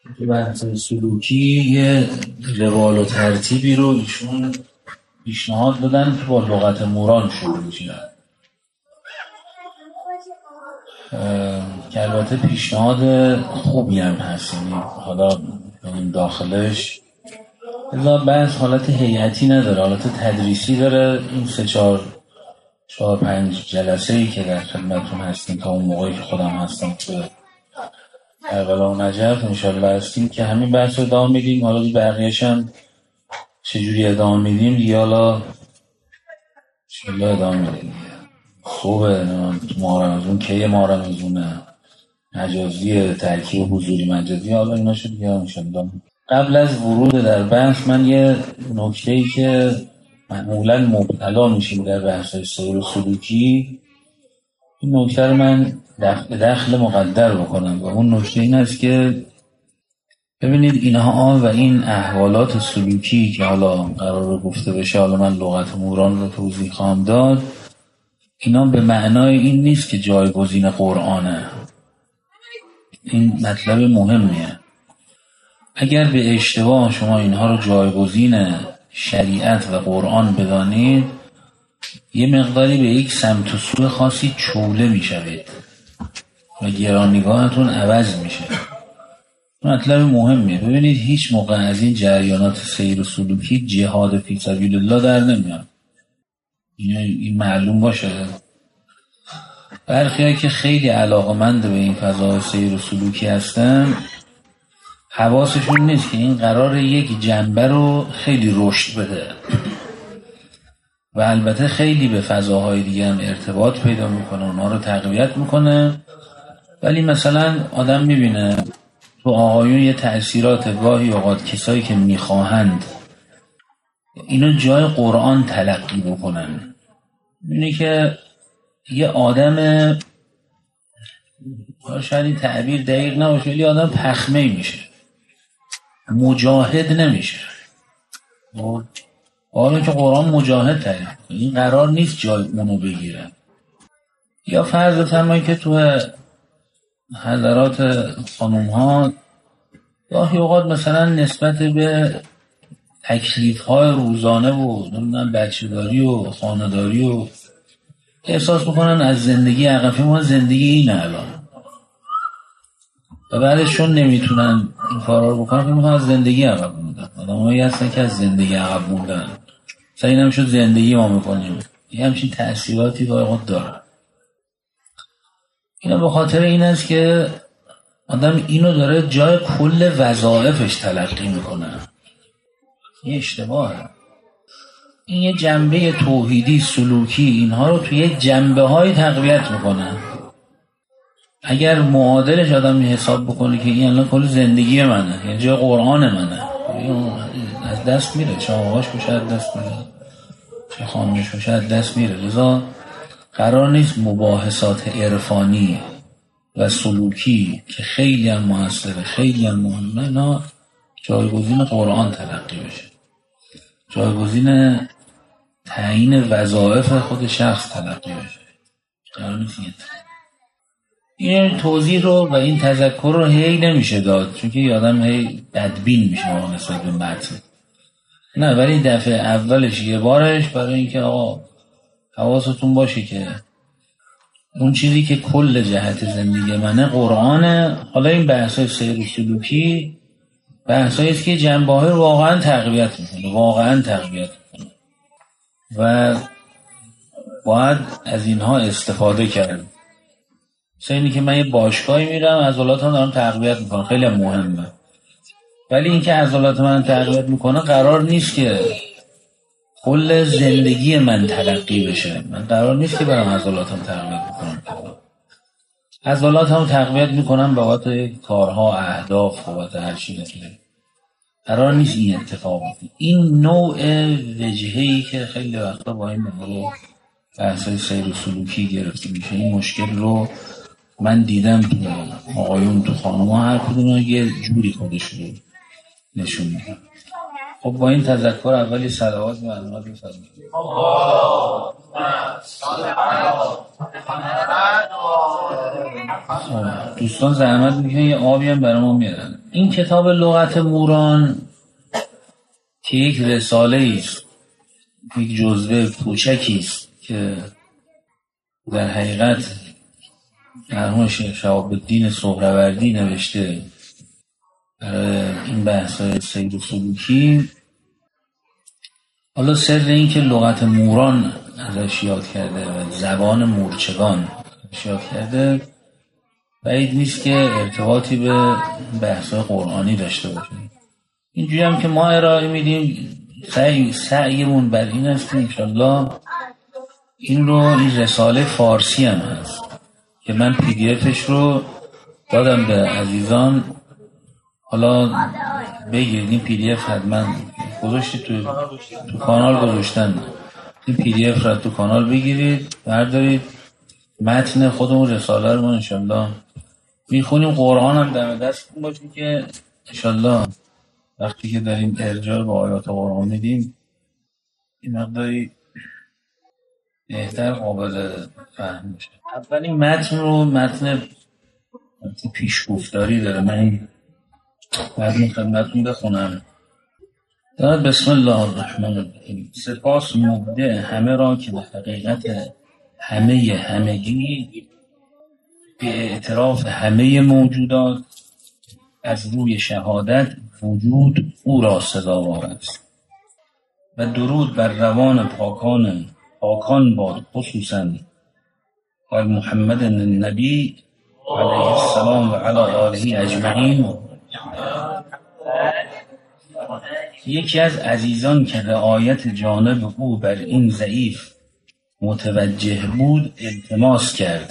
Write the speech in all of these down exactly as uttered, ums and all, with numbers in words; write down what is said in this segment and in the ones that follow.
تو بحث سلوکی یه روال و ترتیبی رو ایشون پیشنهاد دادن که با لغت موران شروع میشه که البته پیشنهاد خوبی هم هست، یعنی حالا این داخلش ازا بحث حالت هیئتی نداره، حالت تدریسی داره. این سه چهار چهار پنج جلسه ای که در خدمتتون هستیم تا اون موقعی که خودم هستم توی کربلا و نجف انشالله هستیم که همین بحث رو ادامه میدیم. حالا بقیه‌اش هم چجوری ادامه میدیم دیگه حالا انشالله ادامه میدیم. خوبه ماه رمضون کیه؟ ماه رمضونه مجازی ترکیب حضوری مجازی، حالا اینا شد دیگه انشالله. قبل از ورود در بحث من یه نکته‌ای که معمولا مبتلا میشیم در بحث سیر و سلوکی، این نکته رو من دخل, دخل مقدر بکنم و اون نکته این است که ببینید اینها و این احوالات سلوکی که حالا قرار گفته بشه، حالا من لغت موران رو توضیح خواهم داد، اینا به معنای این نیست که جایگزین قرآنه. این مطلب مهمیه. اگر به اشتباه شما اینها رو جایگزین شریعت و قرآن بدانید، یه مقداری به یک سمت و سوی خاصی چوله میشوید و گرانیگاهتون عوض میشه. مطلب مهمیه. ببینید هیچ موقع از این جریانات سیر و سلوکی جهاد فی سبیل الله در نمیاد. این معلوم باشه. برخی‌ها که خیلی علاقه‌مند به این فضای سیر و سلوکی هستن، حواسشون نیست که این قرار یک جنبه رو خیلی رشد بده و البته خیلی به فضاهای دیگه هم ارتباط پیدا میکنه، اونها رو تقویت میکنه. ولی مثلا آدم میبینه تو آقایون یه تأثیرات گاهی اوقات کسایی که میخواهند اینو جای قرآن تلقی بکنن، میبینه که یه آدم شاید این تعبیر دقیق نباشه ولی آدم پخمه میشه، مجاهد نمیشه. حالا که قرآن مجاهد تعریف، این قرار نیست جای اونو بگیره. یا فرض بفرمایید که تو حضرات خانوم ها گاهی اوقات مثلا نسبت به تکلیف های روزانه و نمیدونم بچه داری و خانه داری و احساس میکنن از زندگی عقبی ما زندگی اینه الان و بعدشون نمیتونن این کارا رو بکنن، میخوان از زندگی عقب موندن. آدمایی هستن که از زندگی عقب موندن، مثلا این همشون زندگی ما میکنیم، یه همچین تأثیراتی باید داره. اینا به خاطر این است که آدم اینو داره جای کل وظایفش تلقی میکنه. یه اشتباهه. این یه جنبه توحیدی سلوکی اینها رو توی یه جنبه های تقویت میکنه. اگر معادلش آدم حساب بکنه که این الان کل زندگی منه، یه جای قرآن منه، از دست میره. چه آقاش باشه از دست میره، چه خانمش باشه از دست میره. لذا قرار نیست مباحثات عرفانی و سلوکی که خیلی هم موثره، خیلی هم مهمه، اینا جایگزین قرآن تلقی بشه، جایگزین تعیین وظایف خود شخص تلقی بشه. قرار نیست این توضیح رو و این تذکر رو هی نمیشه داد، چون که یادم هی بدبین میشه نسبت به متن. نه، ولی دفعه اولش یه بارش برای اینکه آقا حواستون باشه که اون چیزی که کل جهت زندگی منه قرآنه. حالا این بحثای سیر و سلوکی بحثایی است که جنبه‌های رو واقعا تقویت میکنه، واقعا تقویت میکنه و باید از اینها استفاده کرد. مثلا اینی که من یه باشگاهی میرم عضلاتم دارم تقویت میکنم، خیلی مهمه. ولی اینکه عضلات من تقویت میکنه قرار نیست که کل زندگی من تلقی بشه. من قرار نیست که برم عضلاتم تقویت میکنم، عضلاتم تقویت میکنم بابت کارها، اهداف، بابت هر چیزی. قرار نیست این اتفاق بیفته. این نوع وجهه‌ای که خیلی وقتا با این موضوع بحث‌های سیر و سلوکی گرفته میشه، این مشکل رو من دیدم تو آقایون تو خانم‌ها هر کدوم یه جوری خودش رو نشون میدن. خب با این تذکر اولی صلوات و انوار بفرمایید. دوستان زحمت میکنن یه آبی هم برای ما میارن. این کتاب لغت موران که یک رساله است، یک جزوه کوچکی است که در حقیقت مرحوم شیخ شهاب الدین سهروردی نوشته برای این بحث سیر سلوکی. حالا سر این که لغت موران ازش یاد کرده و زبان مورچگان ازش یاد کرده بعید نیست که ارتباطی به بحث قرآنی داشته باشه. اینجوری هم که ما ارائه میدیم سعی سعیمون بر این است که انشالله این رو این رساله فارسی هم هست که من پی دی افش رو دادم به عزیزان. حالا بگیرید این پی دی اف حتما گذاشتید تو تو کانال گذاشتن، این پی دی اف رو تو کانال بگیرید بردارید متن خودمون رساله رو ما انشالله میخونیم. قرآن هم دم دست باشیم که انشالله وقتی که داریم ارجاع به آیات قرآن میدیم این مقداری بهتر قابل فهم میشه. اولین متن رو متن پیشگفتاری داره، من این متن خدمتتون بخونم. دارد بسم الله الرحمن الرحیم. سپاس مبدع همه را که به حقیقت همه همگی به اعتراف همه موجودات از روی شهادت وجود او را سزاوار است و درود بر روان پاکان پاکان باد، خصوصا بر محمد النبی علیه السلام و علی آله اجمعین. یکی از عزیزان که رعایت جانب او بر این ضعیف متوجه بود التماس کرد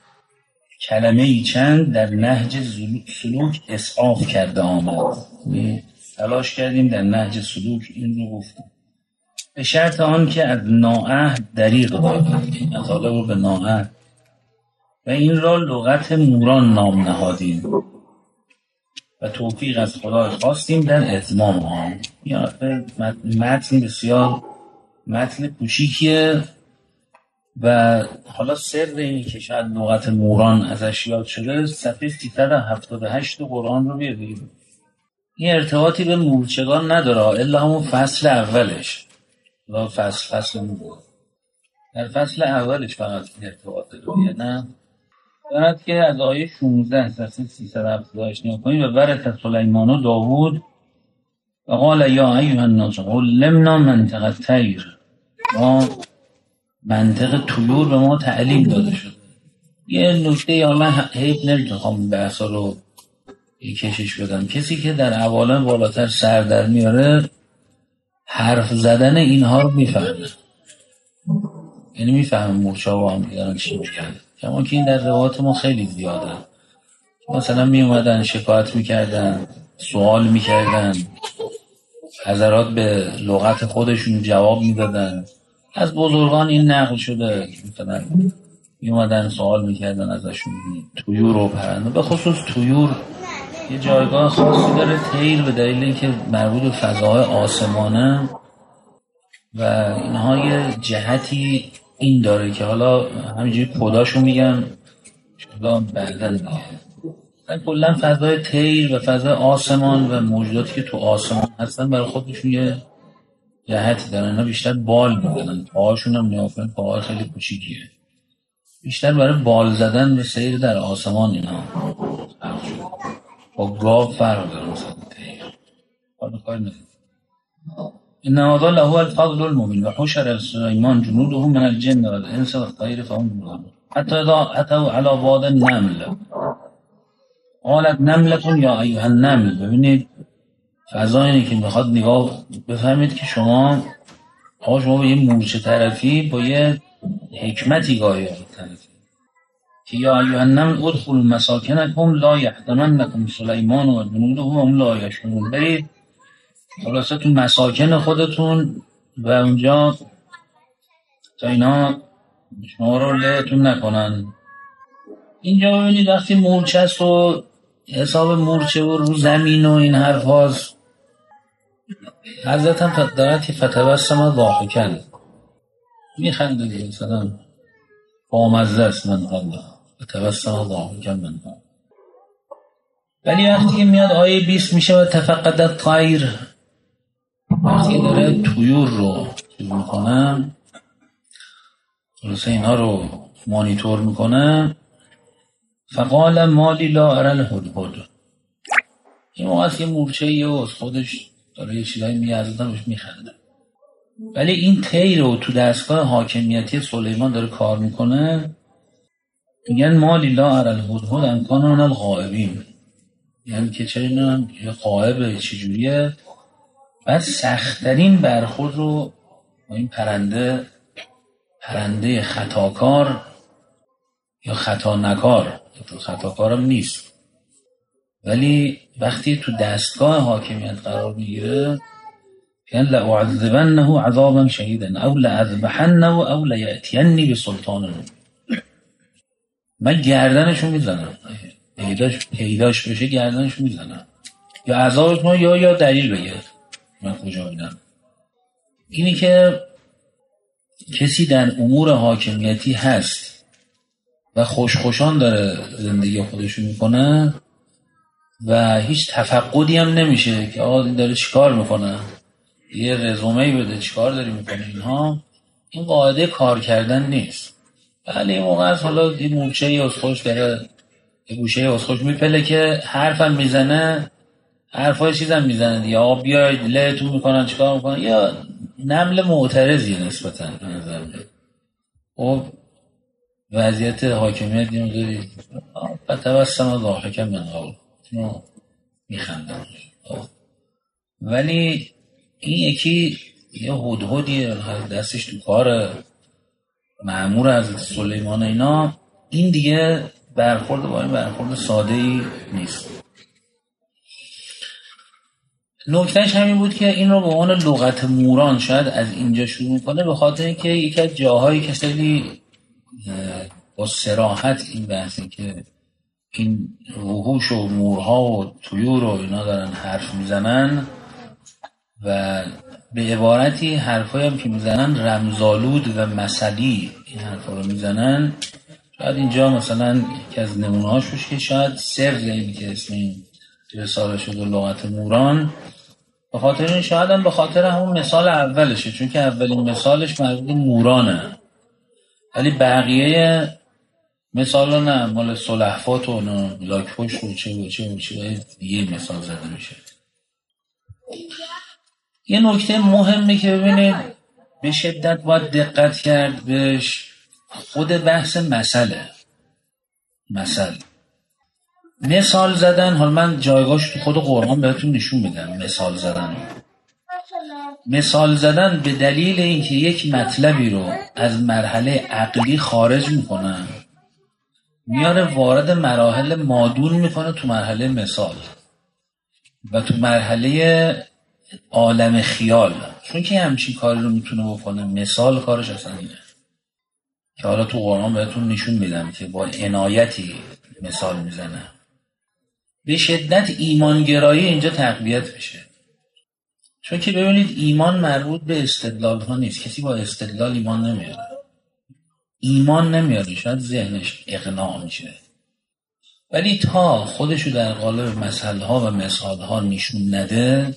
کلمه ای چند در نهج سلوک اسعاف کرده آمد. تلاش کردیم در نهج سلوک این رو گفتیم به شرط آن که از ناعهد دریغ داریم، مطالب رو به ناعهد، و این را لغت موران نام نهادیم و توفیق از خدا خواستیم در اتمام آن. یا متن بسیار متن کوچیکیه و حالا سر اینی که شاید لغت موران ازش یاد شده صفحه سیصد و هفتاد و هشت قرآن رو بیارید. این ارتباطی به مورچگان نداره الا همون فصل اولش، لا فصل فصل مور در فصل اولش فقط ارتباط داره. نه دارد که از آیه شانزده صفحه سیصد و هفتاد و هشت نیا کنید. و ورث سلیمان و داوود و قال یا ایها الناس علمنا منطق الطیر، ما منطق طیور به ما تعلیم داده شده. یه نکته یا من حیب نمیخوام بحثا رو کشش بدم، کسی که در عوالم بالاتر سر در میاره حرف زدن اینها رو میفهمه، یعنی میفهمه مورچه ها با هم دیگران چی میگن. کما که این در روایات ما خیلی زیاده. مثلا می اومدن شکایت میکردن، سوال میکردن، حضرات به لغت خودشون جواب میدادن. از بزرگان این نقل شده مثلا می اومدن سوال میکردن ازشون طیور و پرنده، به خصوص طیور یه جایگاه خاصی داره. طیر به دلیل اینکه مربوط به فضای آسمانه و اینها یه جهتی این داره که حالا همینجوری پداشو میگم شما بعدن میگه کلا فضای طیر و فضای آسمان و موجوداتی که تو آسمان هستن برای خودشون یه جهتی دارن. اینا بیشتر بال میزنن، پاهاشون هم نیافن پاهای خیلی کوچیکیه، بیشتر برای بال زدن به سیر در آسمان اینا با گاو فرق داره. مثلا طیر حالا کاری نداره. ان هذا له الفضل المبين وحشر سليمان جنوده من الجن والانس والطير فهم يوزعون حتى اذا اتوا على واد النمل قالت نملة یا ایها النمل. ببینید فضا اینه که میخواد نگاه بفهمید که شما آقا شما به یه مورچه طرفی با یه حکمتی گاهی طرفی که یا ایها النمل ادخلوا مساکنکم لا یحطمنکم سلیمان و جنوده و هم لا یشعرون. برید خلاصه تو مساکن خودتون و اونجا تا اینا شما رو لهتون نکنن. اینجا ببینید وقتی مورچه است و حساب مورچه و رو زمین و این حرف هاست، حضرت هم دارد که فتبسم ضاحکا، میخنده دیگه، مثلا بامزه است من الله فتبسم ضاحکا من الله. ولی وقتی که میاد آیه بیست میشه و تفقد الطیر، وقتی داره طیور رو چیز میکنه، خلاصه اینا رو مانیتور میکنه، فقال مالی لا اری الهدهد، این موقع است که مورچه یه از خودش داره یه چیزایی میارزدن بهش میخنده. ولی این طیر رو تو دستگاه حاکمیتی سلیمان داره کار میکنه، میگن مالی لا اری الهدهد ان کان من الغائبین، یعنی که چه اینم یه غائبه چجوریه. بعد سخت‌ترین برخورد رو با این پرنده پرنده خطاکار یا خطا نکار، تو خطاکار هم نیست، ولی وقتی تو دستگاه حاکمیت قرار میگیره یعنی لأعذبنه عذابا شدیدا او لأذبحنه او لیأتینی بسلطان مبین، من گردنشو میزنم، پیداش پیداش بشه گردنشو میزنم، یا عذابش ما یا یا دلیل بگیر من کجا میدم. اینی که کسی در امور حاکمیتی هست و خوشخوشان داره زندگی خودشو میکنه و هیچ تفقدی هم نمیشه که آقا این داره چیکار میکنه، یه رزومه‌ای بده چیکار داری میکنه، اینها این قاعده کار کردن نیست. ولی این موقع از حالا این مورچه ی از خوش داره یه گوشه ی از خوش میپله که حرفم میزنه، حرفای چیزم میزنه دیگه، آقا بیاید لهتون میکنن چیکار میکنن، یا نمل معترضی نسبتاً به نظر میاد. خب وضعیت حاکمیت اینو داری فتبسم ضاحکا من قول اینو میخندم. ولی این یکی یه هدهدیه دستش تو کار مأمور از سلیمان اینا، این دیگه برخورد با این برخورد ساده ای نیست. نکتهش همین بود که این رو به عنوان لغت موران شاید از اینجا شروع میکنه، به خاطر اینکه یکی از جاهایی که خیلی با صراحت این بحثی که این وحوش و مورها و طیور و اینا دارن حرف میزنن و به عبارتی حرفایی هم که میزنن رمزآلود و مثلی این حرفا رو میزنن. شاید اینجا مثلا یکی از نمونه هاش باشه که شاید سر این که اسم این رساله شده لغت موران، به خاطر این شاید هم به خاطر همون مثال اولشه، چون که اولین مثالش مربوط مورانه، ولی بقیه مثالا نه، مال سلحفات و لاک‌پشت و چه و چه و چه دیگه مثال زده میشه. یه نکته مهمه که ببینید به شدت باید دقت کرد بهش، خود بحث مسئله مثل مثال زدن. حالا من جایگاهش تو خود قرآن بهتون نشون میدم. مثال زدن مثال زدن به دلیل اینکه یک مطلبی رو از مرحله عقلی خارج میکنن میاره وارد مراحل مادون میکنه تو مرحله مثال و تو مرحله عالم خیال، چون که همچین کاری رو میتونه بکنه. مثال کارش اصلا اینه که حالا تو قرآن بهتون نشون میدم که با عنایتی مثال میزنه. به شدت ایمانگرایی اینجا تقویت بشه، چون که ببینید ایمان مربوط به استدلال ها نیست. کسی با استدلال ایمان نمیاره، ایمان نمیاره، شاید ذهنش اقناع میشه، ولی تا خودشو در قالب مثل ها و مثال ها نشون نده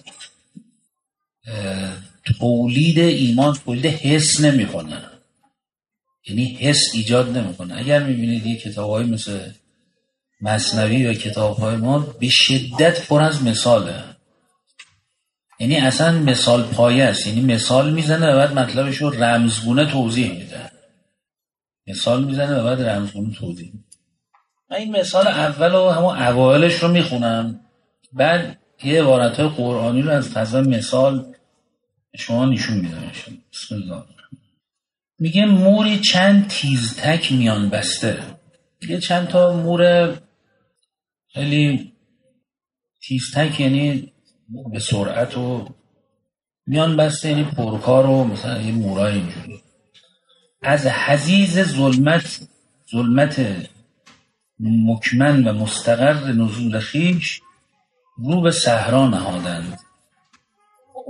تولید ایمان تولید حس نمیکنه، یعنی حس ایجاد نمیکنه. اگر میبینید یه کتاب‌های مثل مثنوی و کتاب‌های ما به شدت پر از مثاله، یعنی اصلا مثال پایه است، یعنی مثال میزنه و بعد مطلبش رو رمزگونه توضیح میده، مثال میزنه و بعد رمزگونه توضیح میده. من این مثال اول و همون اوائلش رو میخونم، بعد یه عبارت‌های قرآنی رو از فضا مثال شما نشون میدم. بسم الله. میگه موری چند تیزتک میان بسته. یه چند تا مور خیلی تیزتک، یعنی به سرعت و میان بسته، یعنی پرکار و مثلا یه مورای اینجوری. از حزیز ظلمت ظلمت مکمن و مستقر نزول خیش رو به صحرا نهادند.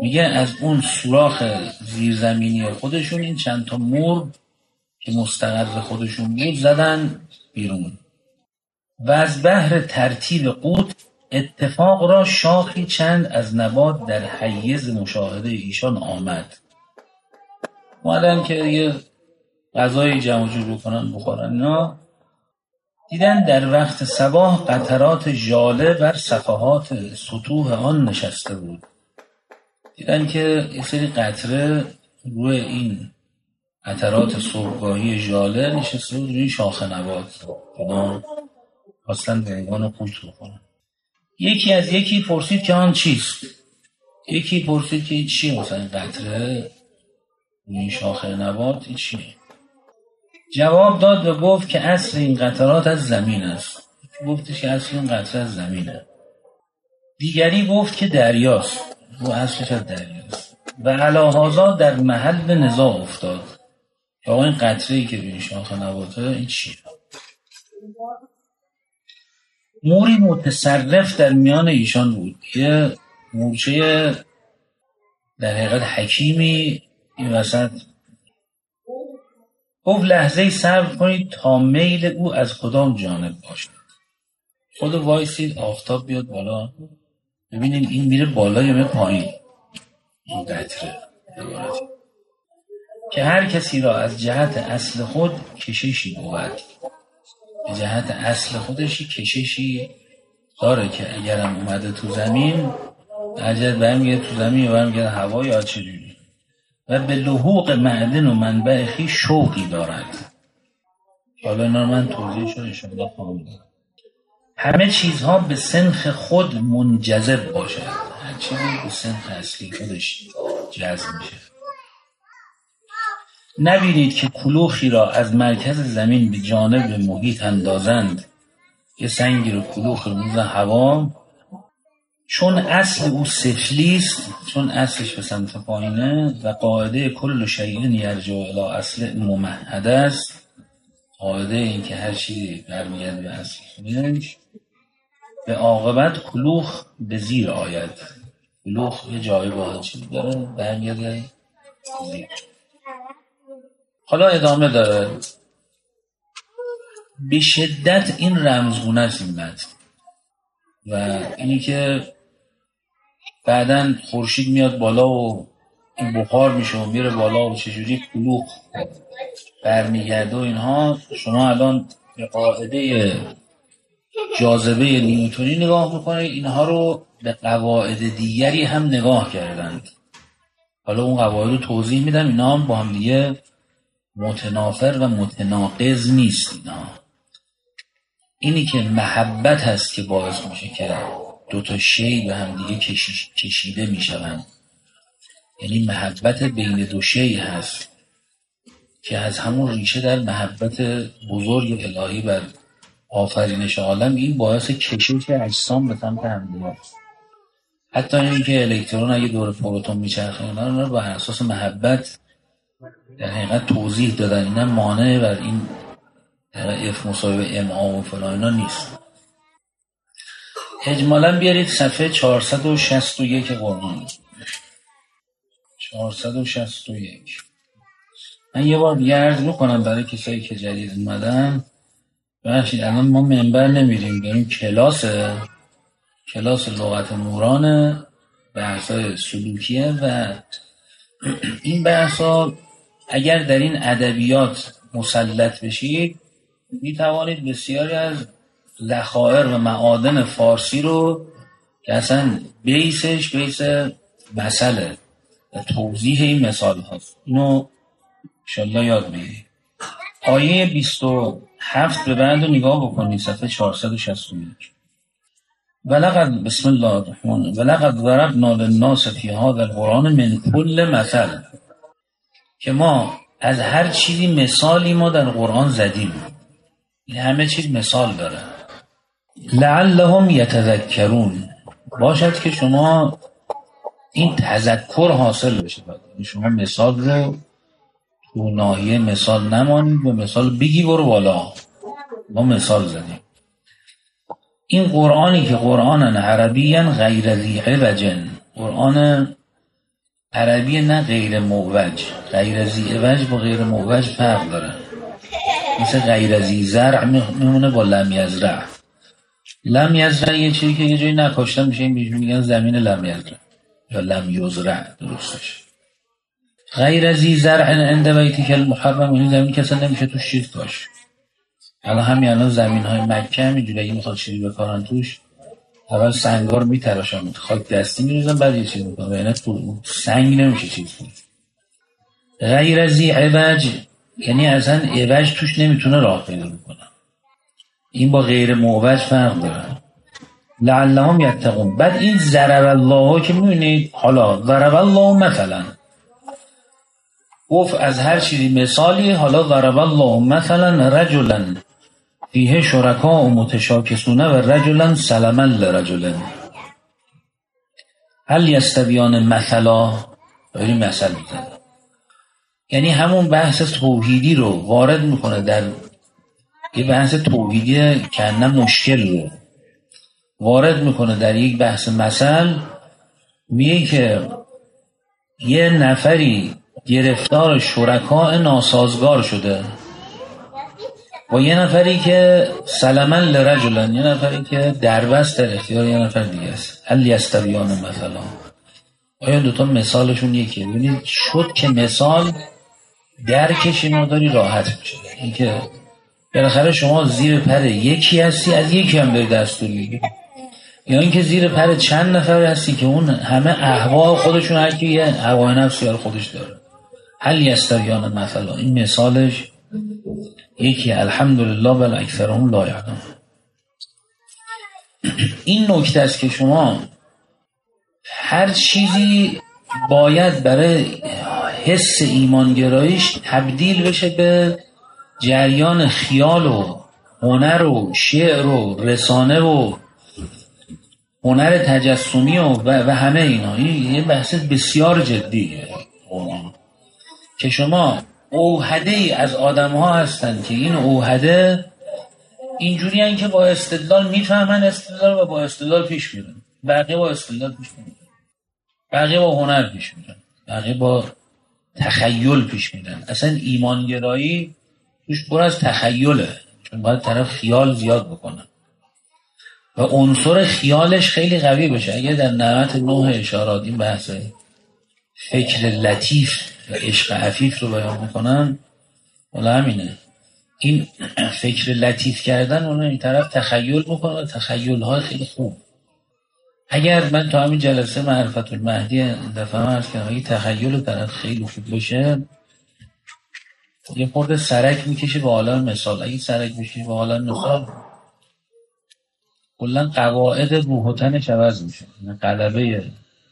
میگه از اون سوراخ زیرزمینی خودشون این چند تا مور که مستقر خودشون بود زدن بیرون و از بحر ترتیب قوت اتفاق را شاخی چند از نبات در حیز مشاهده ایشان آمد. اومدن که یه غذای جمع جور بکنن بخورن، نه دیدن در وقت صباح قطرات ژاله بر صفحات سطوح آن نشسته بود. دیدن که یه سری قطره روی این قطرات صبحگاهی ژاله نشسته بود روی شاخه نبات، اینا خواستن به عنوان قوت بکنن. یکی از یکی پرسید که آن چیست؟ یکی پرسید که این چیه؟ مثلا این قطره روی این شاخه نبات این چیه؟ جواب داد و گفت که اصل این قطرات از زمین است. گفتش که اصل این قطره از زمینه. دیگری گفت که دریاست، و اصلش از دریاست. و علاهازا در محل نزاع افتاد که آقا این قطره‌ای که روی شاخه نباته این چیه؟ موری متصرف در میان ایشان بود، یه مورچه در حقیقت حکیمی این وسط. گفت لحظه صبر کنید تا میل او از کدام جانب باشد. خود وایسید آفتاب بیاد بالا ببینیم این میره بالا یا میره پایین. این قطره که هر کسی را از جهت اصل خود کششی بود، به جهت اصل خودشی کششی داره که اگرم اومده تو زمین اجر برمیگه تو زمین یا برمیگه هوا یا چجوری، و به لحوق معدن و منبع خویش شوقی دارد. حالا اینا رو من توضیح شده انشاءالله خواهم داد. همه چیزها به سنخ خود منجذب باشد، هر چیزی به سنخ اصلی خودش جذب میشه. نبینید که کلوخی را از مرکز زمین به جانب محیط اندازند، یه سنگی رو کلوخ رو میزن هوا، چون اصل او سفلی است، چون اصلش به سمت پایینه، و قاعده کل شیء یرجع الی اصل ممهد است، قاعده این که هر چیزی برمیگرده به اصل خودش، به عاقبت کلوخ به زیر آید. کلوخ یه جای واحد چیزی داره برمیگرده زیر. حالا ادامه داره. به شدت این رمزگونه است این متن، و اینی که بعدن خورشید میاد بالا و این بخار میشه و میره بالا و چجوری کلوخ برمیگرده و اینها، شما الان به قاعده جاذبه نیوتنی نگاه میکنید، اینها رو به قواعد دیگری هم نگاه کردند. حالا اون قواعد رو توضیح میدم، اینا هم با هم دیگه متنافر و متناقض نیست. اینا اینی که محبت هست که باعث میشه که دو تا شی به هم دیگه کشی، کشیده میشوند. یعنی محبت بین دو شی هست که از همون ریشه در محبت بزرگ الهی بر آفرینش عالم، این باعث کشش اجسام به سمت هم دیگه. حتی اینکه الکترون اگه دور پروتون میچرخه اینا رو بر اساس محبت در حقیقت توضیح دادن. اینا مانع بر این اف مساوی ام آ و فلان اینا نیست. اجمالا بیارید صفحه چهارصد و شصت و یک قرآن. چهارصد و شصت و یک. من یه بار دیگه عرض میکنم برای کسایی که جدید اومدن، ببخشید الان ما منبر نمیریم، داریم کلاس کلاس لغت نورانه، بحث‌های سلوکیه، و این بحث‌ها اگر در این ادبیات مسلط بشید میتوانید بسیاری از ذخایر و معادن فارسی رو که اصلا بیسش بیس مسئله و توضیح این مثال هست، اینو انشالله یاد بگیرید. آیه بیست و هفت به بعد رو نگاه بکنید، صفحه چهارصد و شصت و یک. ولقد بسم الله الرحمن ولقد ضربنا للناس فی هذا القرآن من کل مثل، که ما از هر چیزی مثالی ما در قرآن زدیم. این همه چیز مثال داره. لعلهم یتذکرون، باشد که شما این تذکر حاصل بشه. شما مثال رو تو ناحیه مثال نمانید و مثال بگی برو بالا. ما مثال زدیم. این قرآنی که قرآن عربی غیر ذی عوج، قرآن عربی نه غیر موج. غیر ذی عوج با غیر موج فرق داره. مثل غیر ذی زرع میمونه با لم یزرع. لم یزرع یه چیزی که یه جایی نکاشته میشه، این میگن زمین لم یزرع یا لم یزرع درستش. غیر ذی زرع عند بیتک المحرم، این زمین که اصلا نمیشه توش چیز کاشت. الان همین الان زمین های مکه همینجوری اگه میخواد چیزی بکارن توش، اول سنگار میتراشن، خاک دستی میریزن، بعد یه چیز میکنن، یعنی تو سنگ نمیشه چیز کنه. غیر ذی عوج یعنی اصلا عوج توش نمیتونه راه پیدا بکنه. این با غیر موج فرق داره. لعلهم یتقون. بعد این ضرب الله که میبینید، حالا ضرب الله مثلا گفت از هر چیزی مثالی، حالا ضرب الله مثلا رجلا فیه شرکاء متشاکسون و رجلا سلما لرجل هل یستویان مثلا. ببین مثل میزنه، یعنی همون بحث توحیدی رو وارد میکنه در یه بحث توحیدی که نه مشکل رو وارد میکنه در یک بحث مثل. میگه که یه نفری گرفتار شرکاء ناسازگار شده و یه نفری که سلما لرجلن، یه نفری که دربست در اختیار یه نفر دیگه است. هل یستویان مثلا، آیا دوتا مثالشون یکیه؟ ببینید شد که مثال درکش مقداری راحت میشه. این که بالاخره شما زیر پر یکی هستی، از یکی هم داری دستور میگیری، یا اینکه زیر پر چند نفر هستی که اون همه اهوا خودشون، هر کی یه هوای نفسی رو خودش داره. هل یستویان مثلا، این مثالش یکی. الحمدلله بل اکثرهم لا یعلمون. این نکته است که شما هر چیزی باید برای حس ایمانگراییش تبدیل بشه به جریان خیال و هنر و شعر و رسانه و هنر تجسمی و, و همه اینا. این یه بحث بسیار جدیه که شما اوحده ای از آدم ها هستن که این اوحده اینجوری هن که با استدلال میفهمن استدلال و با استدلال پیش میرن، بقیه با استدلال پیش میرن، بقیه با هنر پیش میرن، بقیه با تخیل پیش میرن. اصلا ایمانگرایی توش پر از تخیله، چون باید طرف خیال زیاد بکنه و عنصر خیالش خیلی قوی بشه. اگه در نعمت نوح اشارات این بحث فکر لطیف و عشق عفیف رو بیان میکنن، ولی همینه، این فکر لطیف کردن اون این طرف تخیل میکنه، تخیل های خیلی خوب. اگر من تو همین جلسه معرفت المهدی دفعه عرض کردم، اگه تخیل طرف خیلی خوب باشه یه خورده سرک میکشه به عالم مثال. اگه سرک میکشه به عالم مثال کلا قواعد روح و تنش عوض میشه، غلبه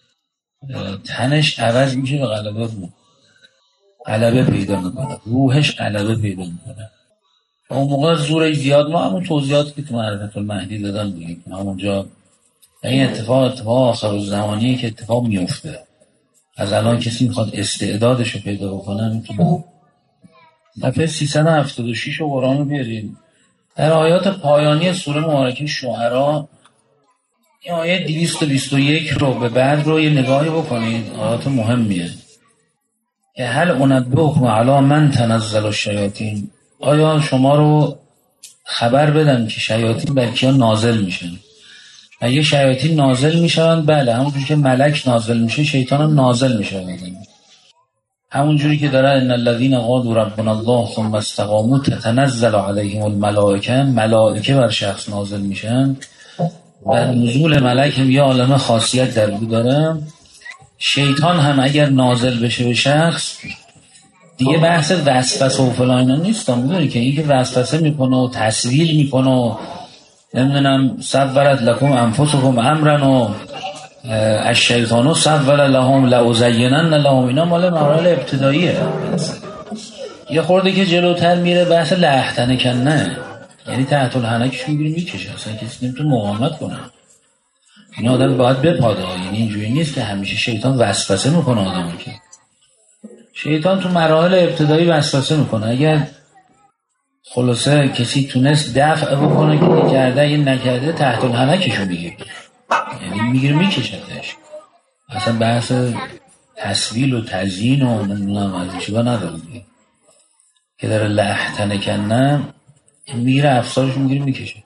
تنش عوض میشه به غلبه روح، غلبه پیدا میکنه، روحش غلبه پیدا میکنه. اون موقع زورش زیاد. ما همون توضیحاتی که تو معرفت المهدی دادن بودیم همونجا، این اتفاق اتفاق آخر الزمانیه که اتفاق میفته. از الان کسی میخواد استعدادش رو پیدا بکنه میتونه. صفحه سیصد و هفتاد و شش قرآن رو بیاریم. در آیات پایانی سوره مبارکه شعرا این آیه دویست و بیست و یک رو به بعد رو یه نگاهی بکنید، آیات مهمیه. که هل انبئکم علی من تنزل الشیاطین، آیا شما رو خبر بدم که شیاطین بر کیا نازل میشن؟ اگه شیاطین نازل میشن، بله همونجوری که ملک نازل میشه شیطان هم نازل میشه. همونجوری که داره ان الذين قالوا ربنا الله ثم استقاموا تتنزل عليهم الملائکه، ملائکه بر شخص نازل میشن و نزول ملک هم یه عالمه خاصیت در بود داره. شیطان هم اگر نازل بشه به شخص دیگه بحث وسوسه و فلان اینا نیست. میدونی که این که وسوسه میکنه و تصویر میکنه و نمیدونم سولت لکم انفسکم امرا و الشیطان سول لهم لازینن لهم، اینا مال مراحل ابتداییه. یه خورده که جلوتر میره بحث لحتنکن نه، یعنی تحت الحنکش میگیری میکشه، اصلا کسی نمیتونه مقاومت کنه. این آدم باید بپاده، یعنی اینجوری نیست که همیشه شیطان وسوسه میکنه آدمو. که شیطان تو مراحل ابتدایی وسوسه میکنه. اگر خلاصه کسی تونست دفع بکنه که کرده، یه نکرده، تحت الحنکشو میگیره، یعنی میگیره میکشتش. اصلا بحث تسویل و تزیین و نمیدونم از این چیزا نداره دیگه. که داره لأحتنکنه میره افسارش میگیره میکشه.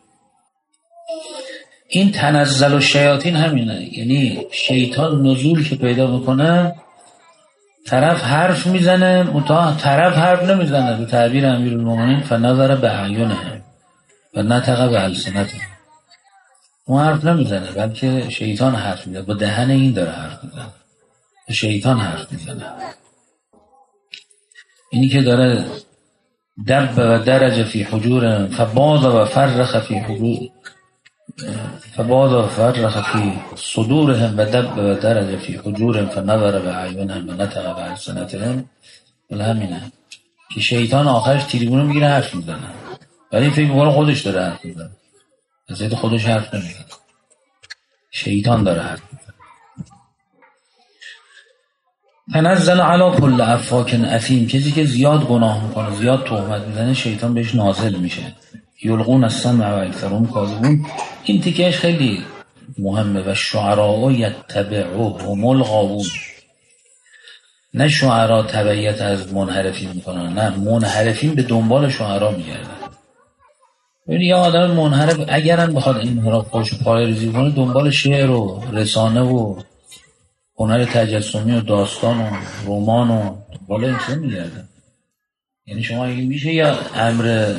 این تنزل و شیاطین همینه، یعنی شیطان نزول که پیدا میکنه طرف حرف میزنه متاه طرف حرف نمیزنه. به تعبیر امیرالمومنین فنظر به اعینهم و نطق به السنتهم، اون حرف نمیزنه بلکه شیطان حرف میزنه، با دهن این داره حرف میزنه، شیطان حرف میزنه. اینی که داره دب و درج فی حجور فباض و فرخ فی حجور فباض و فرخ فی صدورهم و دب و درج فی حجور فنظر به اعینهم و نطق به السنتهم. ولی همینه که شیطان آخرش تیریبونو میگیره حرف میزنه، ولی فکر میکنه خودش داره حرف میزنه، از خودش حرف نمیزنه، شیطان داره حرف میزنه. تنزل علی کل افاک اثیم، کسی که زیاد گناه میکنه زیاد تهمت میزنه شیطان بهش نازل میشه. یلقون السمع و اکثرهم کاذبون، این تیکش خیلی مهمه. و شعراء یتبعهم الغاوون، نه شعرا تبعیت از منحرفین میکنن، نه منحرفین به دنبال شعرا میگردن. ببینید یه آدم منحرف اگرم بخواد انحراف خودش پای ریزی کنه دنبال شعر و رسانه و هنر تجسمی و داستان و رمان و دنبال این چیزا میگردن. یعنی شما اگه میشه یا امر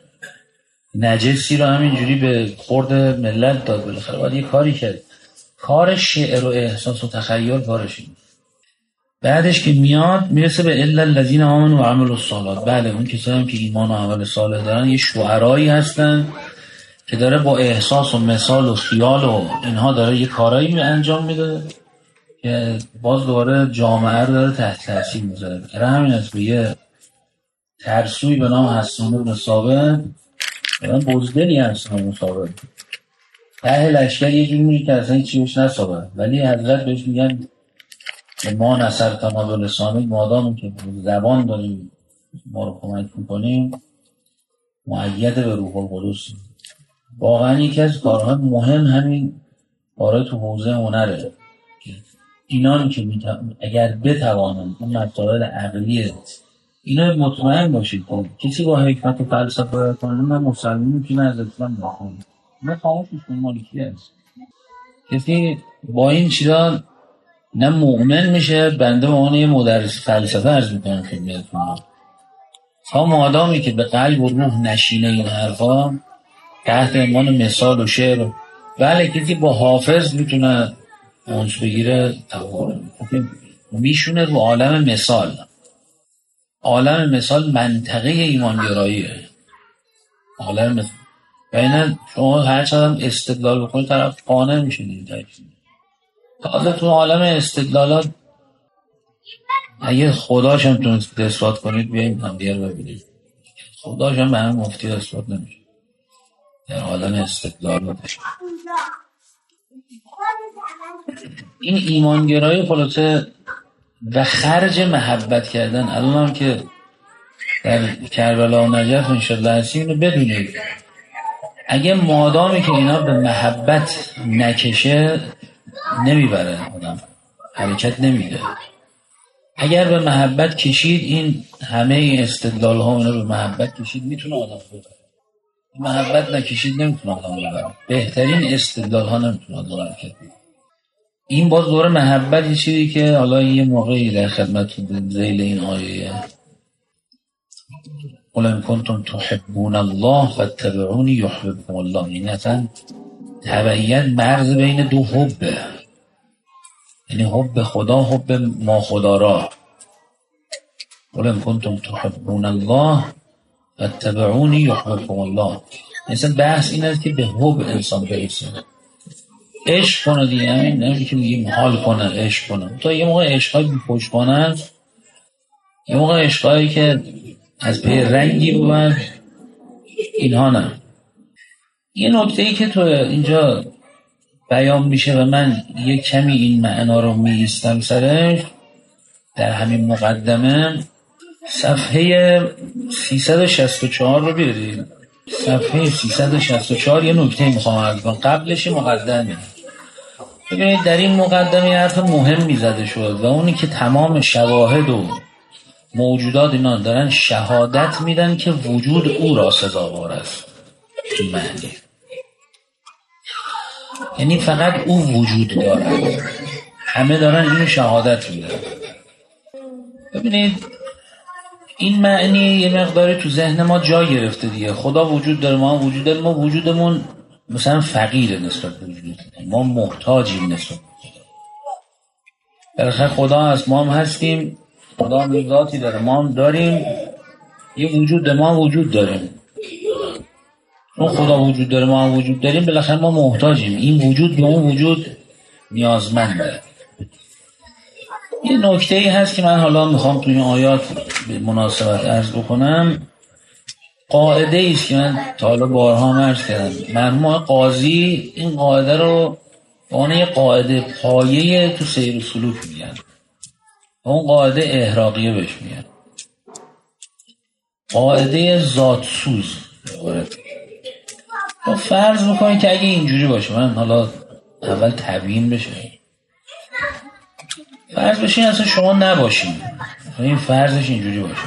نجسی رو همینجوری به خورد ملت داد، بالاخره باید یه کاری کرد. کار شعر و احساس و تخیل کارشی. بعدش که میاد میرسه به الا الذین آمنوا و عملوا الصالحات. بله اون کسایی هم که ایمان و عمل صالح دارن یه شعرایی هستن که داره با احساس و مثال و خیال و اینها داره یه کارایی می انجام میده که باز دوباره جامعه رو داره تحت تاثیر میذاره. برای همین است به یه ترسوی به نام حسان بن ثابت، مثلا بزدلی حسان بن ثابت ته لشکر یه جوری میگه که اصلا هیچی بهش نثابه، ولی حضرت بهش میگن ما نصرتنا بلسانک، مادام که زبان داریم ما رو کمک میکنیم مؤید به روح القدس. واقعا یکی از کارهای مهم همین کارهای تو حوزه هنره. اینان که میتوان اگر بتوانند اون مسائل عقلیه اینا مطمئن باشید که کسی با حکمت و فلسفه کنه من مسلمی میتونه از اسلام بخونه، من خاموشش کنم مالکی هست. کسی با این چیزا نه مؤمن میشه. بنده به عنوان یه مدرس فلسفه عرض میکنم خدمتتون، تا مادامی که به قلب و روح نشینه این حرفا تحت عنوان مثال و شعر، بله کسی با حافظ میتونه اونس بگیره تفاهم میشونه رو عالم مثال. عالم مثال منطقه ایمانگراییه. عالم مثال بینه شما هر چقدر استدلال بکنید طرف قانع میشه دیگه. تازه تو عالم استدلالات اگه خداش هم تونست اثبات کنید بیاییم هم دیگر ببینید، خداش هم به هم مفتی اثبات نمیشه در عالم استدلالاتش. این ایمانگرایی خلاصه و خرج محبت کردن. الان هم که در کربلا و نجف انشالله هستیم اینو بدونید، اگه مادامی که اینا به محبت نکشه نمیبره آدم، حرکت نمیده. اگر به محبت کشید این همه استدلال ها اینا به محبت کشید میتونه آدم ببره. محبت نکشید نمیتونه آدم ببره. بهترین استدلال ها نمیتونه آدم حرکت بده. این باز دوره محبت یه چیزی که حالا یه موقعی در خدمت ذیل این آیه قل ان کنتم تحبون الله فاتبعونی یحببکم الله، این اصلا تبعیت مرز بین دو حبه، یعنی حب خدا حب ما خدا را. قل ان کنتم تحبون الله فاتبعونی یحببکم الله. مثلا بحث این است که به حب انسان برسه، عشق کنه دیگه. همین همین که میگیم حال کنه عشق کنه. تا یه موقع عشقای بی‌پشت کنه، یه موقع عشقایی که از پی رنگی بود اینها نه. یه نکته‌ای که تو اینجا بیان میشه و من یه کمی این معنا رو می‌ایستم سرش در همین مقدمه، صفحه سیصد و شصت و چهار رو بیارید. صفحه سیصد و شصت و چهار یه نکته میخوام عرض کنم، قبلش مقدمه. ببینید در این مقدمه حرف مهم میزده شد و اونی که تمام شواهد و موجودات اینا دارن شهادت میدن که وجود او را سزاوار است. تو معنی یعنی فقط او وجود دارد، همه دارن اینو شهادت میدن. ببینید این معنی یه مقداری تو ذهن ما جا گرفته دیگه. خدا وجود داره، ما وجود داره، ما وجودمون مثلا فقیره نسبت به وجود، ما محتاجیم نسبت به خدا. بالاخره خدا هست، ما هم هستیم، خدا هم ذاتی داره، ما هم داریم، یه وجود داره، ما هم وجود داریم. چون خدا وجود داره، ما هم وجود داریم، بالاخره ما محتاجیم. این وجود به اون وجود نیازمنده. یه نکته ای هست که من حالا میخوام توی این آیات به مناسبت عرض بکنم. قاعده ای است که من تا حالا بارها عرض کردم. مرحوم قاضی این قاعده رو به عنوان یه قاعده پایه تو سیر و سلوک میگن. اون قاعده احراقیه بهش میگن. قاعده ذاتسوز. تو فرض بکنید که اگه اینجوری باشه، من حالا اول تبیین بشه، فرض بشه اصلا شما نباشید، این فرضش اینجوری باشه.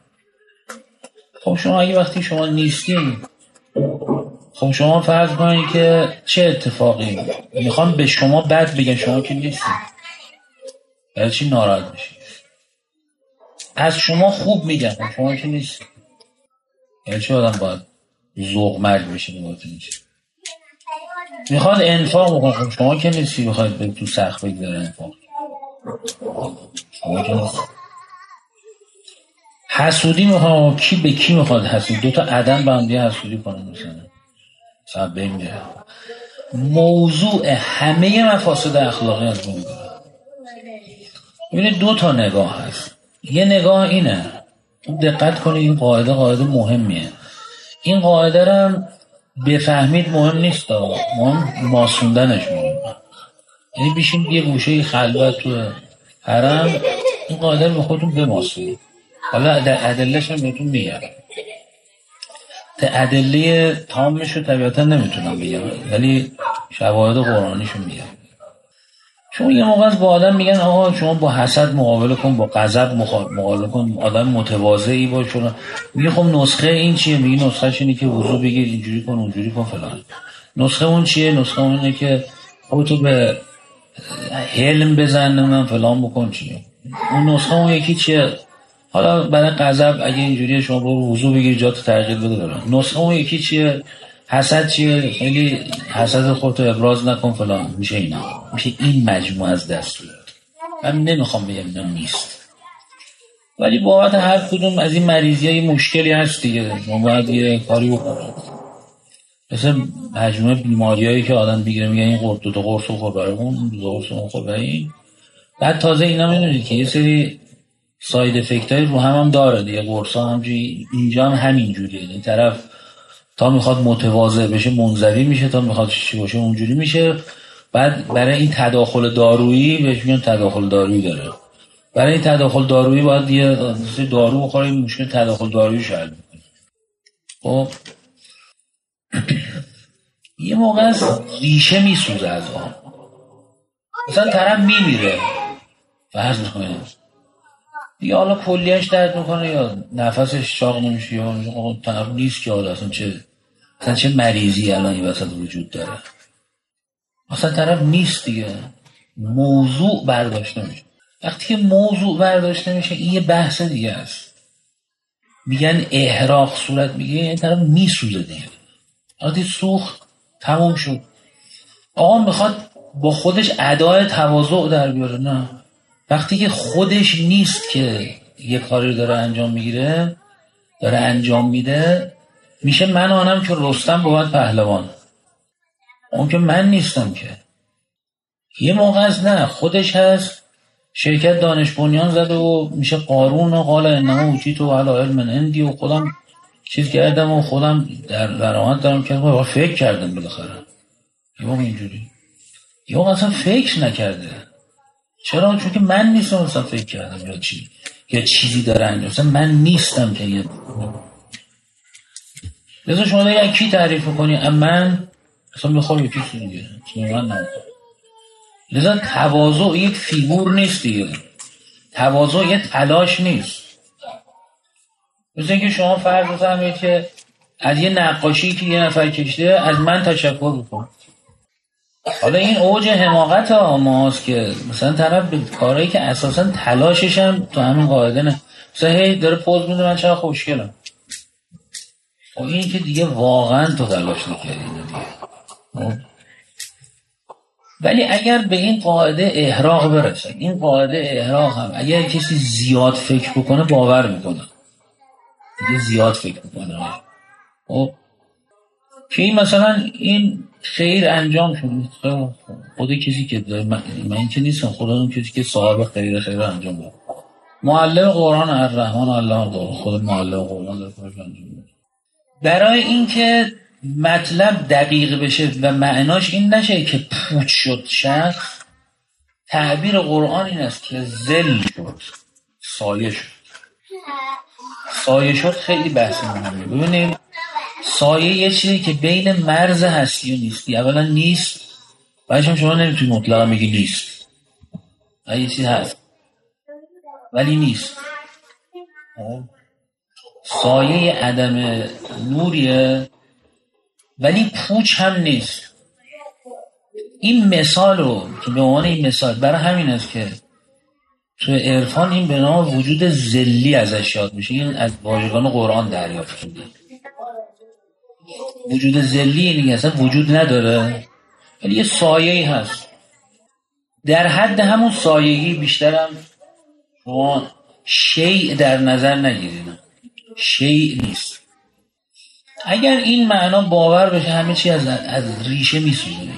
خب شما اگه وقتی شما نیستین، خب شما فرض کنید که چه اتفاقی میخوان به شما بد بگن، شما که نیستین، برای چی ناراحت میشید؟ از شما خوب میگن، شما که نیستین، برای چی آدم باید ذوق مرگ بشه؟ میخواد انفاق بکن، خب شما که نیستی بخواید به تو سخت بگذاره انفاق. شما که نیستی. حسودی میخواد، کی به کی میخواد حسودی؟ دوتا عدم با هم دیگه حسودی کنه مثلا سب بمیره. موضوع همه مفاسد اخلاقی از بین میره. ببینید دو تا نگاه هست. یه نگاه اینه، دقت کنید این قاعده قاعده مهمیه. این قاعده رو بفهمید مهم نیست، مهم ماسوندنش مهمه. یعنی بیشین یه گوشه خلوت تو حرم این قاعده رو به خودتون بماسونید. حالا در ادلهش هم بهتون میگم، در ادله تامش رو طبیعتا نمیتونم بگم، ولی شواهد قرآنیشو میگم. چون یه موقع با آدم میگن آقا شما با حسد مقابله کن، با غضب مقابله کن، آدم متواضعی باش. میگه خب نسخه این چیه؟ میگه نسخهش اینه که وضو بگیر، اینجوری کن اونجوری کن فلان. نسخه اون چیه؟ نسخه اون اینه که خودتو به حلم بزن، نمیدونم فلان بکن. چیه اون نسخه؟ اون یکی چیه؟ حالا برای غضب اگه اینجوریه شما برو وضو بگیر، جاتو تغییر بده دارن. نسخه اون یکی چیه؟ حسد چیه؟ خیلی حسد خودتو ابراز نکن فلان. میشه اینا، میشه این مجموعه از دستورات. من نمیخوام بگم اینا نیست، ولی بابت هر کدوم از این مریضی‌های مشکلی هست دیگه، ما باید یه کاری بکنیم. مثل مجموعه بیماریایی که آدم میگیره، میگه این قرص دو قرص بخور برای اون، دو قرص بخور برای این. بعد تازه اینا میدونید که یه سری ساید افکتای رو هم هم داره دیگه. قرصا همجوری اینجا هم همینجوریه. این طرف تا میخواد متواضع بشه منزوی میشه، تا میخواد چی باشه اونجوری میشه. بعد برای این تداخل دارویی بهش میگن تداخل دارویی داره. برای این تداخل دارویی باید یه دارو بخوره، این مشکل تداخل دارویی حل میکنه. خب یه موقع از ریشه میسوزه از آن. مثلا طرف میمیره، فرض میکنه یا حالا کلیهش درد میکنه یا نفسش چاق نمیشه یا طرف نیست که حالا اصلا چه اصلا چه مریضی الان این وسط وجود داره. اصلا طرف نیست دیگه، موضوع برداشته میشه. وقتی که موضوع برداشته میشه این یه بحث دیگه است. میگن احراق صورت میگه این طرف میسوزه دیگه. وقتی سوخت تموم شد، آقا میخواد با خودش ادای تواضع در بیاره. نه، وقتی که خودش نیست که یه کاری داره انجام میگیره، داره انجام میده، میشه من آنم که رستم بود پهلوان. اون که من نیستم که. یه موقع است نه خودش هست، شرکت دانش بنیان زده و میشه قارون و قال انما اوتیتو علی علم عندی و خودم چیز کردم و خودم در درآمد دارم که با فکر کردم بالاخره. یه موقع اینجوری، یه موقع اصلا فکر نکرده. چرا؟ چون که من نیستم اصلا فکر کردم یا چی یا چیزی داره انجام. اصلا من نیستم که یه لذا شما دیگه کی تعریف کنی من اصلا میخوام یکی چیزی دیگه من نمیخوام. لذا تواضع یک فیگور نیست دیگه، تواضع یه تلاش نیست. مثل اینکه شما فرض بفرمایید که از یه نقاشی که یه نفر کشیده از من تشکر بکن. حالا این اوج حماقت ماست که مثلا طرف به کارهایی که اساسا تلاشش هم تو همین قاعده نه، مثلا هی داره پوز میده من چقدر خوشگلم. و این که دیگه واقعا تو تلاش نکردی دیگه. ولی اگر به این قاعده احراق برسه، این قاعده احراق هم اگر کسی زیاد فکر بکنه باور میکنه دیگه، زیاد فکر میکنه خب که این مثلا این خیر انجام شد، خود کسی که من, من این که نیستم، خود اون کسی که صاحب خیر خیر انجام بده، معلم قرآن الرحمن الله داره، خود معلم قرآن داره انجام بده. برای اینکه مطلب دقیق بشه و معناش این نشه که پوچ شد شخص، تعبیر قرآن این است که ذل شد، سایه شد. سایه شد خیلی بحث مهمه. ببینید سایه یه چیزی که بین مرز هستی و نیستی، اولا نیست، بعدش هم شما نمیتونی مطلقا بگی نیست، یه چیزی هست ولی نیست. سایه عدم نوریه ولی پوچ هم نیست. این مثال رو که به عنوان این مثال برای همین است که تو عرفان این به نام وجود ذلی ازش یاد میشه. این از واژگان قرآن دریافت شده. وجود ذلی یعنی اصلا وجود نداره ولی یه سایه‌ای هست. در حد همون سایه‌ای بیشترم شما شیء در نظر نگیرید، شیء نیست. اگر این معنا باور بشه همه چی از از ریشه میسوزه.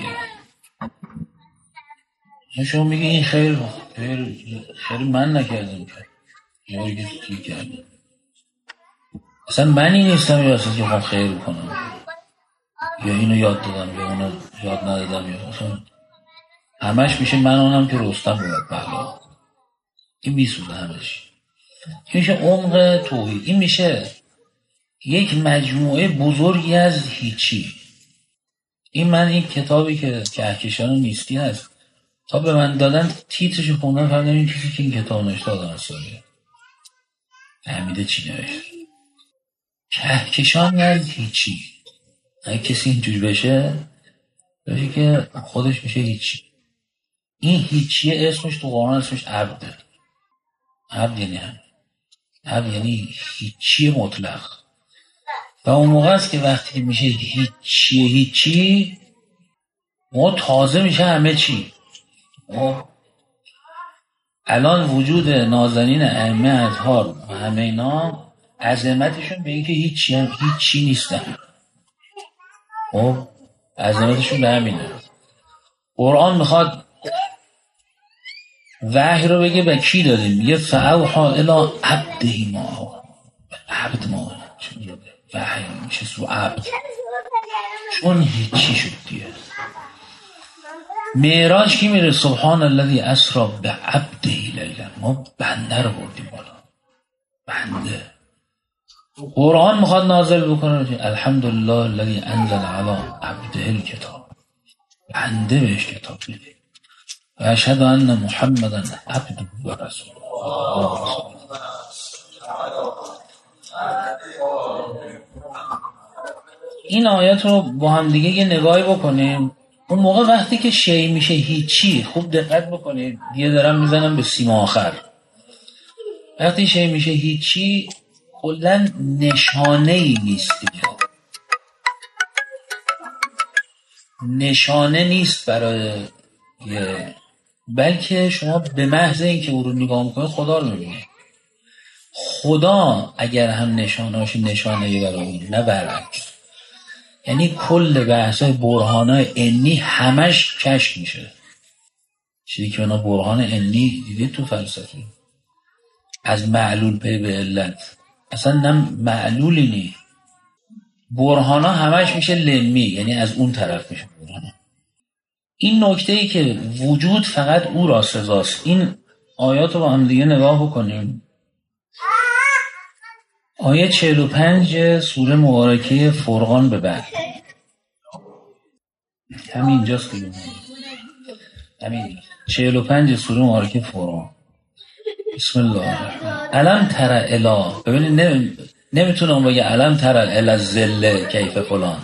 شما میگه این خیر خیر خیر من نکردم که یا کسی کرده، اصلا منی نیستم یا اصلا که خواهم خیر بکنم یا اینو یاد دادم یا اونو یاد ندادم یا اصلا همش میشه من اونم که رستم باید بلا. این میسوزه همش. این میشه عمق توحید. این میشه یک مجموعه بزرگی از هیچی. این من این کتابی که کهکشان نیستی هست تا به من دادن تیترشو خوندم فهمیدم این چیزی که این کتاب نوشته آدم سالیه فهمیده چی نوشته. کهکشان از هیچی. اگه کسی اینجوری بشه بشه که خودش میشه هیچی. این هیچیه اسمش تو قرآن اسمش عبده. عبد یعنی هم عبد یعنی هیچی مطلق. و اون موقع است که وقتی میشه هیچی هیچی ما تازه میشه همه چی. الان وجود نازنین ائمه اطهار و همه اینا عظمتشون به این که هیچی هم هیچی نیستن. خب عظمتشون به همینه. قرآن میخواد وحی رو بگه به کی دادیم؟ میگه فاوحی الی عبده ما عبد ما وحی میشه سو عبد چون هیچی شد دیگه. معراج کی میره؟ سبحان الذی اسری بعبده لیلا. ما بنده رو بردیم بالا. بنده. قرآن میخواد نازل بکنه الحمدلله الذی انزل علی عبده الکتاب. بنده بهش کتاب میده. و اشهد ان محمدا عبده و رسوله. این آیات رو با هم دیگه یه نگاهی بکنیم. اون موقع وقتی که شی میشه هیچی، خوب دقت بکنید دیگه دارم میزنم به سیم آخر. وقتی شی میشه هیچی کلاً نشانه ای نیست دیگه. نشانه نیست برای یه، بلکه شما به محض این که او رو نگاه میکنید خدا رو میبینید. خدا اگر هم نشانهاش نشانه ای برای اون، نه برعکس. یعنی کل بحثای برهانای عنی همش کشف میشه. چیزی که اونا برهان عنی دیدید تو فلسفه از معلول پی به علت، اصلا نه معلولی نی. برهانا همش میشه لمی، یعنی از اون طرف میشه برهانا. این نکته ای که وجود فقط او را سزاست. این آیات رو با هم دیگه نگاه بکنیم. آیه چهل و پنج سوره مبارکه فرقان به بعد همین اینجاست دیگه. همین چهل و پنج سوره مبارکه فوران. بسم الله الرحمن. الم تر الی، ببینید نمی... نمیتونم بگه الم تر الی الذل کیف فلان،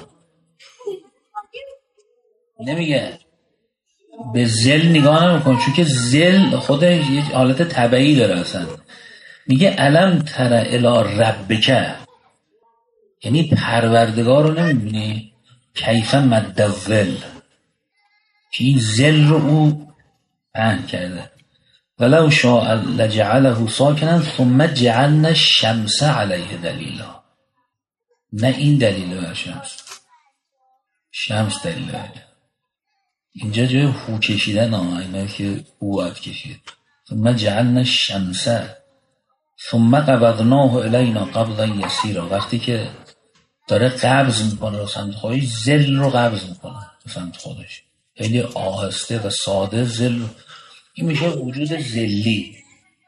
نمیگه به ذل نگاه نمیکن، چون که ذل خودش یه حالت طبیعی داره اصلا. میگه الم تر الی ربک، یعنی پروردگار رو نمیبینی کیف مد الظل، که این ذل رو او پهن کرده. ولو شاء لجعله ساکنا ثم جعلنا الشمس علیه دلیلا. نه این دلیل بر شمس، شمس دلیل بر. اینجا جای هو کشیدن ها، اینا که هوات کشید. ثم جعلنا الشمس ثم قبضناه الینا قبضا یسیرا، وقتی که داره قبض میکنه رو سمت خودش، ذل رو قبض میکنه رو سمت خودش، خیلی آهسته و ساده ذل. این میشه وجود ذلی.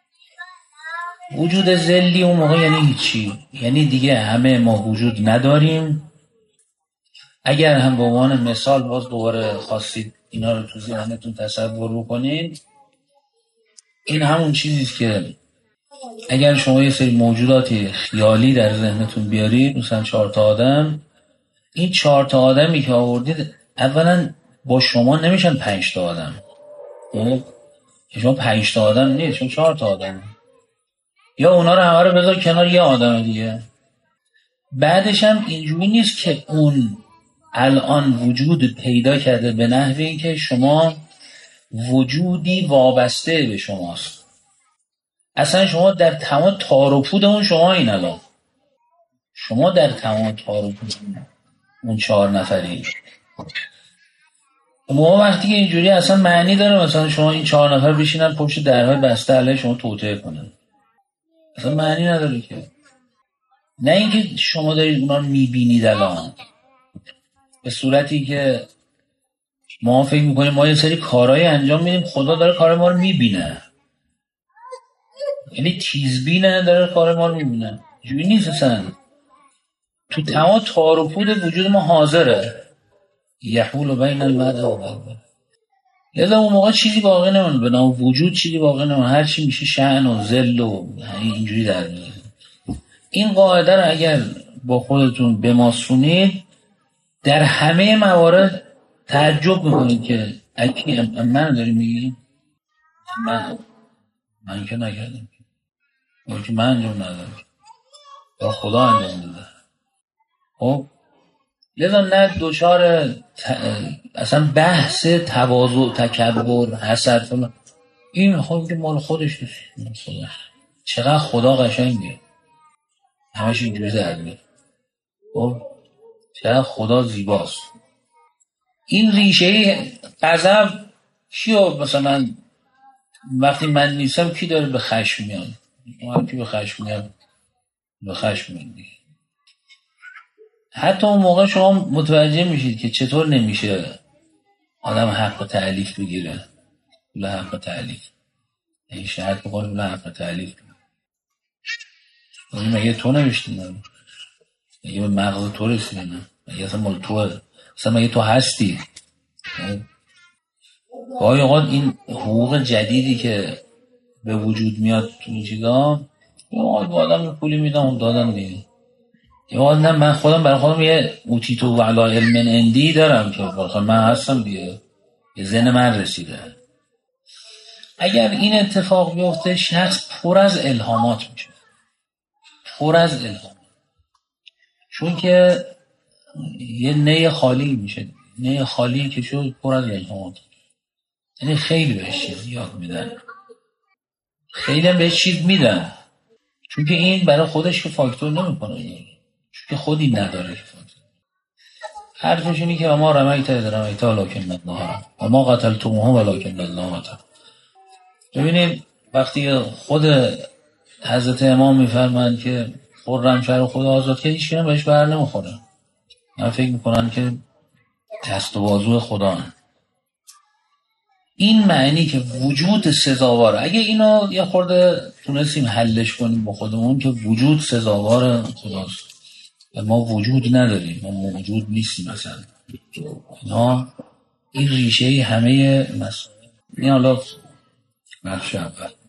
وجود ذلی اون موقع یعنی هیچی، یعنی دیگه همه ما وجود نداریم. اگر هم به عنوان مثال باز دوباره خواستید اینا رو تو ذهنتون تصور بکنید، این همون چیزیست که اگر شما یه سری موجوداتی خیالی در ذهنتون بیارید، مثلا چهار تا آدم، این چهار تا آدمی که آوردید اولا با شما نمیشن پنج تا آدم، خب شما پنج تا آدم نیست، چون چهار تا آدم، یا اونا رو همه رو بذار کنار یه آدم دیگه. بعدش هم اینجوری نیست که اون الان وجود پیدا کرده به نحوی که شما وجودی وابسته به شماست. اصلا شما در تمام تار و پود اون شما این الان شما در تمام تار و پود اون چهار نفری. ما وقتی که اینجوری اصلا معنی داره مثلا شما این چهار نفر بشینن پشت درهای بسته علیه شما توطئه کنن، اصلا معنی نداره که. نه اینکه شما دارید اونا رو میبینید الان به صورتی که ما فکر میکنیم ما یه سری کارهای انجام میدیم، خدا داره کار ما رو میبینه، یعنی تیزبینه، داره کار ما رو میبینه. جوری نیست اصلا. تو تمام تار و پود وجود ما حاضره، یحول بین المرء و قلبه. لذا اون موقع چیزی باقی نمونه، به نام وجود چیزی باقی نمونه، هر چی میشه شأن و ذل و اینجوری در میاد. این قاعده رو اگر با خودتون بماسونید، در همه موارد تعجب میکنید که اکی من داری میگی من من که نکردم، من که من انجام ندارم، یا خدا انجام داده. خب لذا نه دوچار ت... اصلا بحث تواضع، تکبر، حسد، این خود که مال خودش نیست. چقدر خدا قشنگه، همش اینجوری در میاد. خب چقدر خدا زیباست. این ریشه غضب کیو مثلا وقتی من نیستم کی داره به خشم میاد؟ اون کی به خشم میاد؟ به خشم میاد. حتی اون موقع شما متوجه میشید که چطور نمیشه آدم حق تألیف بگیره. له حق تألیف این شهر بقول له حق تألیف مگه تو نوشتیم؟ مگه به مغز تو رسیدیم؟ مگه اصلا مال توه؟ اصلا مگه تو هستی؟ گاهی اوقات این حقوق جدیدی که به وجود میاد تو این چیزا، یه آقای با آدم پولی میدم دادن دیگه، یه آقای نه من خودم برای خودم یه اوتیتو و علا علم اندی دارم که برای من هستم دیگه، یه ذهن من رسیده. اگر این اتفاق بیفته شخص پر از الهامات میشه، پر از الهام، چون که یه نی خالی میشه، نی خالی که شد پر از الهامات، یعنی خیلی بهش چیز یاد میدن، خیلی هم بهش چیز میدن، چون که این برای خودش که فاکتور نمیکنه، چون که خودی نداره که فاکتور. حرفش اینی که ما رمیت رمیت ولکن الله و ما قتلتموه ولکن الله قتل. ببینید وقتی خود حضرت امام میفرمایند که خرمشهر خدا آزاد که هیچ کنم بهش بر نمیخوره، من فکر میکنم که دست و بازو خدا هم. این معنی که وجود سزاواره، اگه اینو یه خورده تونستیم حلش کنیم با خودمون که وجود سزاوار خداست و ما وجود نداریم، ما موجود نیستیم مثلا، اینا این ریشه همه مسئله. این حالا بخش اول.